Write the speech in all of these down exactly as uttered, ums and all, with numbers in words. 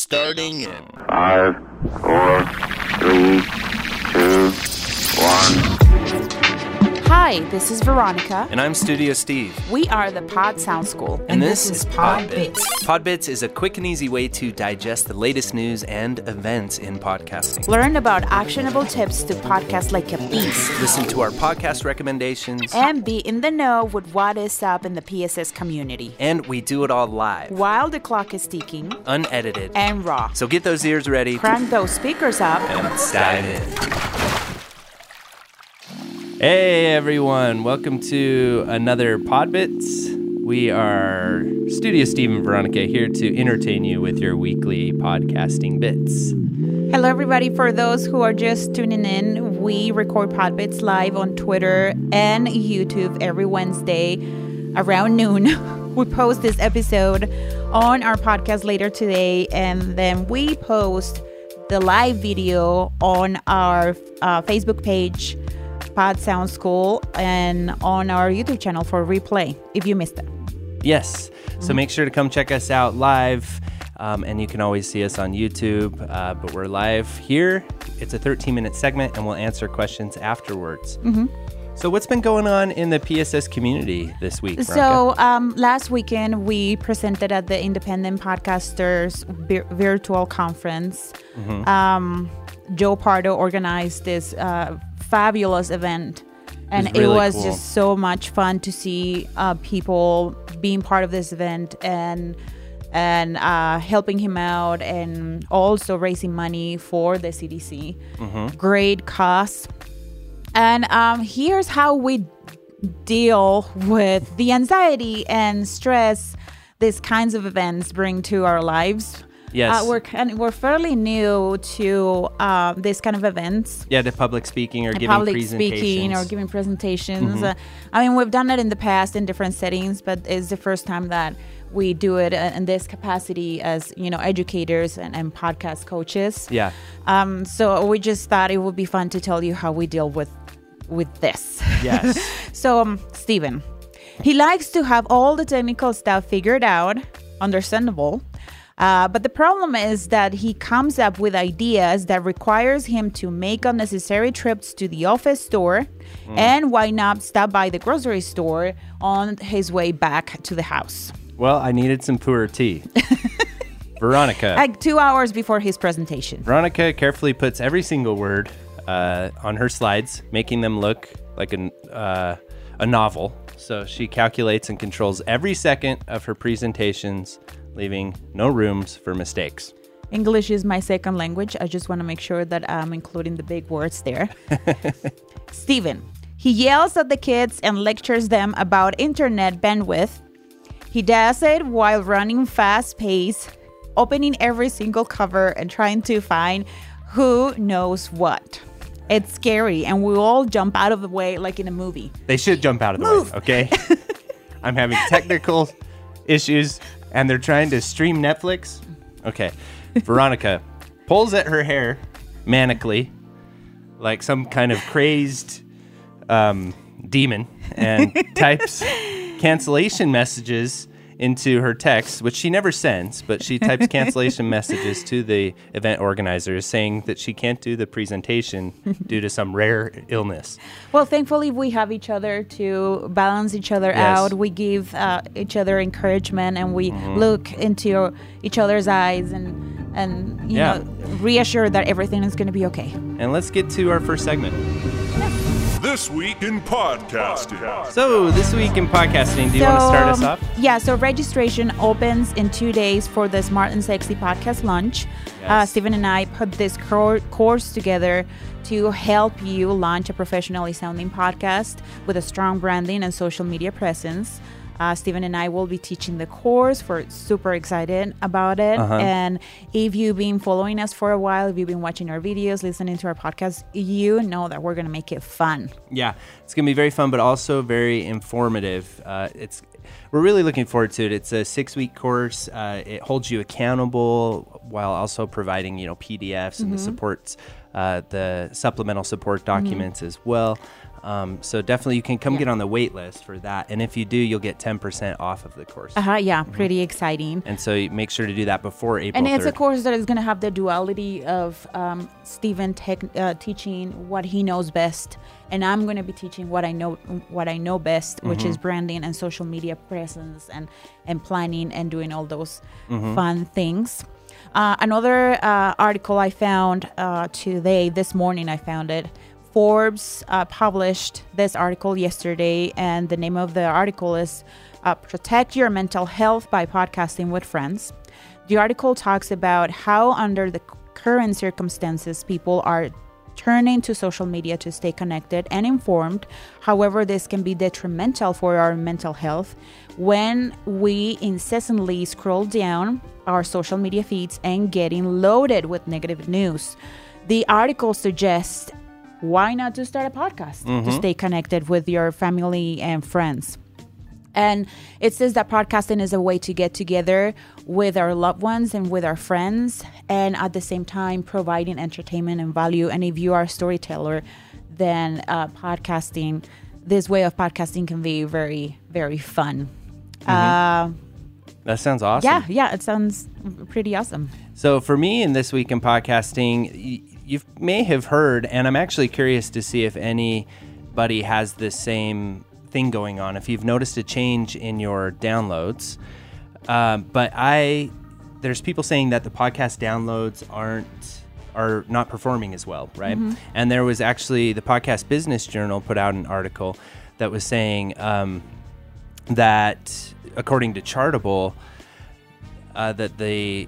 starting in five, four, three, two, one. Hi, this is Veronica. And I'm Studio Steve. We are the Pod Sound School. And, and this, this is Pod Bits. Pod Bits is a quick and easy way to digest the latest news and events in podcasting. Learn about actionable tips to podcast like a beast. Listen to our podcast recommendations. And be in the know with what is up in the P S S community. And we do it all live. While the clock is ticking. Unedited. And raw. So get those ears ready. Crank those speakers up. And let's dive in. Hey everyone, welcome to another Podbits. We are Studio Steve and Veronica here to entertain you with your weekly podcasting bits. Hello everybody, for those who are just tuning in, we record Podbits live on Twitter and YouTube every Wednesday around noon. We post this episode on our podcast later today, and then we post the live video on our uh, Facebook page, Pod Sound School, and on our YouTube channel for replay if you missed it. Yes. Mm-hmm. So make sure to come check us out live. Um, and you can always see us on YouTube. Uh, but we're live here. It's a thirteen minute segment, and we'll answer questions afterwards. Mm-hmm. So what's been going on in the P S S community this week, Veronica? So um, last weekend, we presented at the Independent Podcasters vi- virtual conference. Mm-hmm. Um, Joe Pardo organized this uh, fabulous event, and it was, really it was cool. Just so much fun to see uh, people being part of this event and and uh, helping him out, and also raising money for the C D C. Mm-hmm. Great cause. And um, here's how we deal with the anxiety and stress these kinds of events bring to our lives. Yes. Uh, we're kind of, we're fairly new to uh, this kind of events. Yeah, to public speaking or and giving public presentations. speaking or giving presentations. Mm-hmm. Uh, I mean, we've done it in the past in different settings, but it's the first time that we do it in this capacity as, you know, educators and, and podcast coaches. Yeah. Um. So we just thought it would be fun to tell you how we deal with with this. Yes. So, um, Steven, he likes to have all the technical stuff figured out. Understandable. Uh, but the problem is that he comes up with ideas that requires him to make unnecessary trips to the office store, mm. and why not stop by the grocery store on his way back to the house. Well, I needed some pu'er tea. Veronica. Like two hours before his presentation. Veronica carefully puts every single word uh, on her slides, making them look like an, uh, a novel. So she calculates and controls every second of her presentations, leaving no rooms for mistakes. English is my second language. I just want to make sure that I'm including the big words there. Steven, he yells at the kids and lectures them about internet bandwidth. He does it while running fast pace, opening every single cover and trying to find who knows what. It's scary, and we all jump out of the way like in a movie. They should jump out of the Move. way, okay? I'm having technical issues, and they're trying to stream Netflix. Okay. Veronica pulls at her hair manically, like some kind of crazed um, demon, and types cancellation messages into her text, which she never sends, but she types cancellation messages to the event organizers saying that she can't do the presentation due to some rare illness. Well, thankfully, we have each other to balance each other Yes. out. We give uh, each other encouragement, and we Mm-hmm. look into each other's eyes and, and you Yeah. know, reassure that everything is going to be okay. And let's get to our first segment. This Week in Podcasting. So, this week in podcasting, do you want to start us um, off? Yeah, so registration opens in two days for the Smart and Sexy Podcast Launch. Yes. Uh, Steven and I put this cor- course together to help you launch a professionally sounding podcast with a strong branding and social media presence. Uh, Steven and I will be teaching the course. We're super excited about it. Uh-huh. And if you've been following us for a while, if you've been watching our videos, listening to our podcast, you know that we're going to make it fun. Yeah, it's going to be very fun, but also very informative. Uh, it's We're really looking forward to it. It's a six-week course. Uh, it holds you accountable while also providing, you know, P D Fs and Mm-hmm. the supports, uh, the supplemental support documents mm-hmm. as well. Um, so definitely you can come Yeah. get on the wait list for that. And if you do, you'll get ten percent off of the course. Uh-huh, yeah, pretty exciting. And so you make sure to do that before April And it's a third. course that is going to have the duality of um, Stephen tech, uh, teaching what he knows best, and I'm going to be teaching what I know what I know best, which is branding and social media presence and and planning and doing all those fun things. Uh, another uh, article I found uh, today, this morning I found it. Forbes uh, published this article yesterday, and the name of the article is uh, Protect Your Mental Health by Podcasting with Friends. The article talks about how, under the current circumstances, people are turning to social media to stay connected and informed. However, this can be detrimental for our mental health when we incessantly scroll down our social media feeds and getting loaded with negative news. The article suggests why not to start a podcast to stay connected with your family and friends. And it says that podcasting is a way to get together with our loved ones and with our friends, and at the same time providing entertainment and value. And if you are a storyteller, then uh, podcasting, this way of podcasting can be very, very fun. Uh, That sounds awesome. yeah, yeah, it sounds pretty awesome. So for me in This Week in Podcasting, y- you may have heard, and I'm actually curious to see if anybody has the same thing going on, if you've noticed a change in your downloads. Um, but I, there's people saying that the podcast downloads aren't, are not performing as well, right? And there was actually, the Podcast Business Journal put out an article that was saying um, that according to Chartable, uh, that the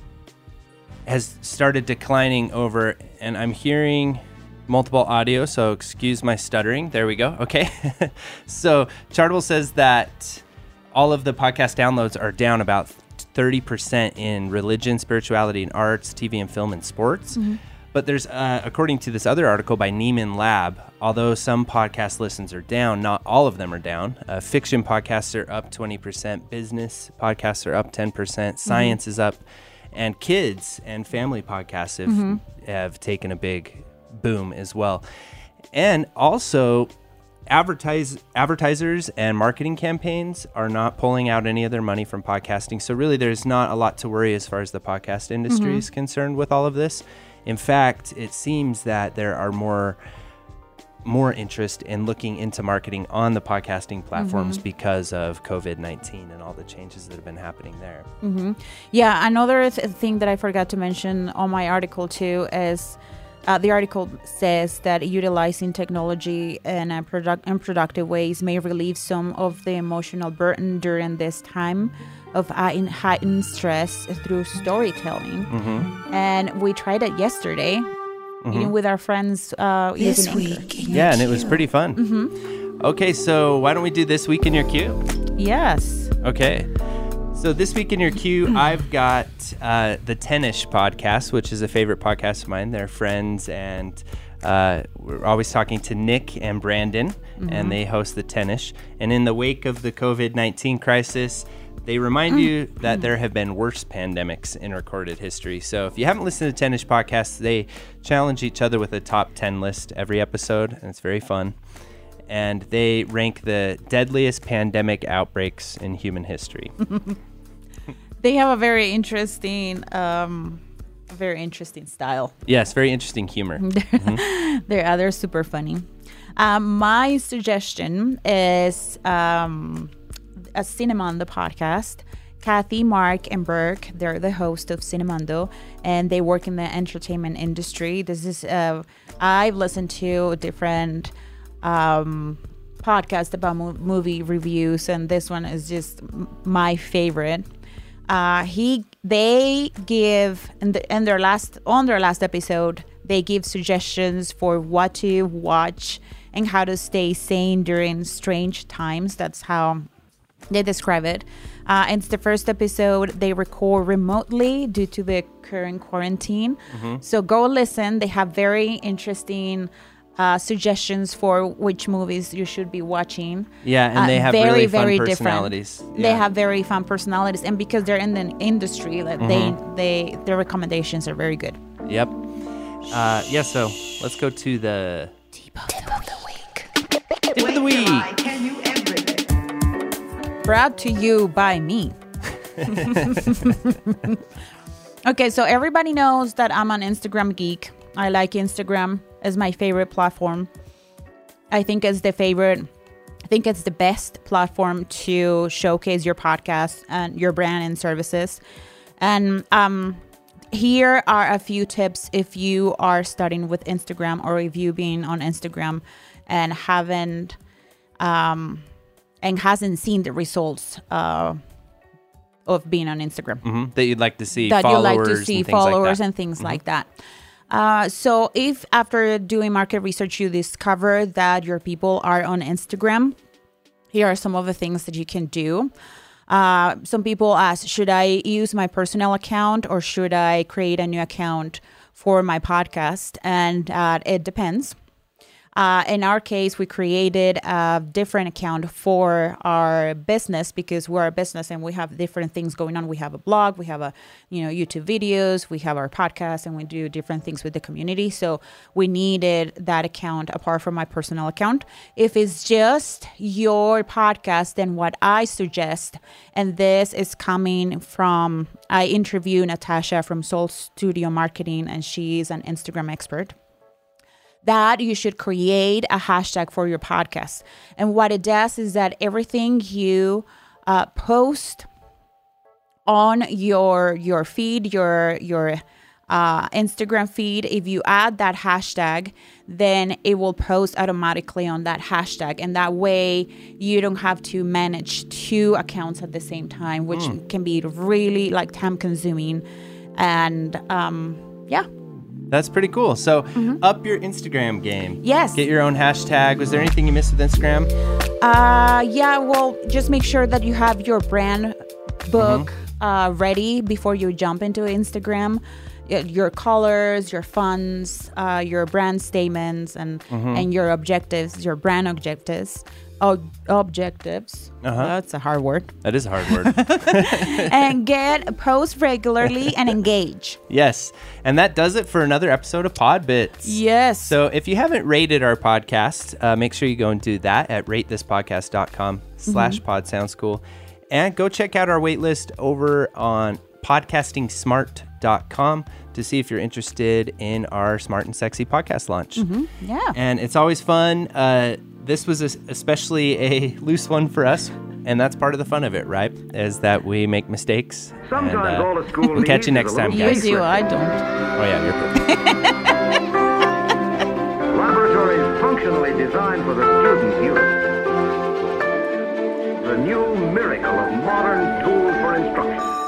has started declining over, and I'm hearing multiple audio, so excuse my stuttering. There we go. Okay. So Chartable says that all of the podcast downloads are down about thirty percent in religion, spirituality, and arts, T V and film, and sports. But there's, uh, according to this other article by Neiman Lab, although some podcast listens are down, not all of them are down. Uh, fiction podcasts are up twenty percent. Business podcasts are up ten percent. Science is up. And kids and family podcasts have, have taken a big boom as well. And also, advertise advertisers and marketing campaigns are not pulling out any of their money from podcasting. So really, there's not a lot to worry as far as the podcast industry is concerned with all of this. In fact, it seems that there are more more interest in looking into marketing on the podcasting platforms because of covid nineteen and all the changes that have been happening there. Yeah, another th- thing that I forgot to mention on my article too is uh, the article says that utilizing technology in a product in productive ways may relieve some of the emotional burden during this time of heightened, heightened stress through storytelling. And we tried it yesterday, eating with our friends. Uh, This using week in Yeah, your and it was queue. pretty fun. Okay, so why don't we do This Week in Your Queue? Yes. Okay. So this week in your queue, I've got uh, the Tennish podcast, which is a favorite podcast of mine. They're friends, and uh, we're always talking to Nick and Brandon, and they host the Tennish. And in the wake of the covid nineteen crisis, they remind you that there have been worse pandemics in recorded history. So if you haven't listened to Tennish podcasts, they challenge each other with a top ten list every episode, and it's very fun. And they rank the deadliest pandemic outbreaks in human history. They have a very interesting, um, very interesting style. Yes, very interesting humor. They're uh, they're super funny. Um, my suggestion is um, a Cinemondo podcast. Kathy, Mark, and Burke, they're the host of Cinemondo, and they work in the entertainment industry. This is uh, I've listened to different um, podcasts about mo- movie reviews, and this one is just m- my favorite. Uh, he they give in, the, in their last on their last episode, they give suggestions for what to watch and how to stay sane during strange times. That's how they describe it. Uh, it's the first episode they record remotely due to the current quarantine. So go listen. They have very interesting uh, suggestions for which movies you should be watching. Yeah, and Uh, they have very, really fun very personalities. Different. They Yeah. have very fun personalities, and because they're in the industry, like they they their recommendations are very good. Yep. Uh, yeah, so let's go to the Tip of the week. Brought to you by me. Okay, so everybody knows that I'm an Instagram geek. I like Instagram. It's my favorite platform. I think it's the favorite, I think it's the best platform to showcase your podcast and your brand and services. And um, here are a few tips if you are starting with Instagram, or if you've been on Instagram and haven't um, and hasn't seen the results uh, of being on Instagram. Mm-hmm. That you'd like to see that followers you like to see and things followers like that. and things Mm-hmm. like that. Uh, so if after doing market research you discover that your people are on Instagram, here are some of the things that you can do. Uh, some people ask, should I use my personal account or should I create a new account for my podcast? And uh, it depends. Uh, in our case, we created a different account for our business because we're a business and we have different things going on. We have a blog, we have a, you know, YouTube videos, we have our podcast, and we do different things with the community. So we needed that account apart from my personal account. If it's just your podcast, then what I suggest, and this is coming from, I interviewed Natasha from Soul Studio Marketing, and she's an Instagram expert, that you should create a hashtag for your podcast. And what it does is that everything you uh, post on your your feed, your your uh, Instagram feed, if you add that hashtag, then it will post automatically on that hashtag. And that way you don't have to manage two accounts at the same time, which mm. can be really like time consuming. And um, yeah. That's pretty cool. So mm-hmm. up your Instagram game. Yes. Get your own hashtag. Was there anything you missed with Instagram? Uh, yeah, well, just make sure that you have your brand book mm-hmm. uh, ready before you jump into Instagram. Your colors, your fonts, uh, your brand statements, and mm-hmm. and your objectives, your brand objectives. Oh, objectives. Uh-huh. That's a hard word. That is a hard word. And get post regularly and engage. Yes. And that does it for another episode of Podbits. Yes. So if you haven't rated our podcast, uh, make sure you go and do that at ratethispodcast.com slash pod sounds cool. And go check out our waitlist over on podcasting smart dot com to see if you're interested in our Smart and Sexy podcast launch. Mm-hmm. Yeah. And it's always fun. Uh, this was a, especially a loose one for us, and that's part of the fun of it, right? Is that we make mistakes. Sometimes and, uh, all the school we'll catch you next time, You guys. do, I don't. Oh, yeah, you're perfect. Laboratories functionally designed for the student use. The new miracle of modern tools for instruction.